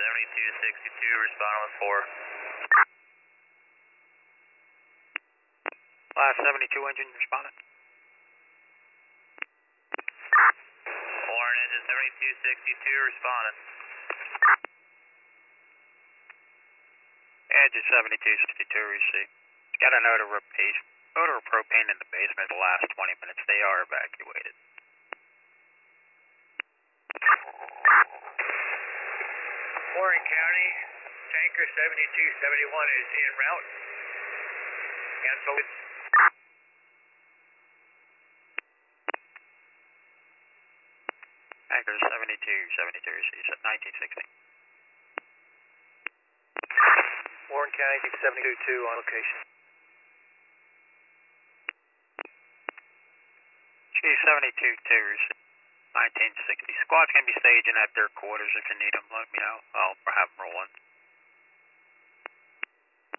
7262, responding with 4. Last 72 engine responding. Warren, engine 7262, responding. Engine 7262 received. Got an odor of propane in the basement the last 20 minutes. They are evacuated. Warren County, tanker 7271 is en route. Cancel. Tanker 7272 received at 1960. Warren County, 7222 on location. G72 received 1960. Squad's going to be staging at their quarters if you need them. Let me know. I'll have them roll in.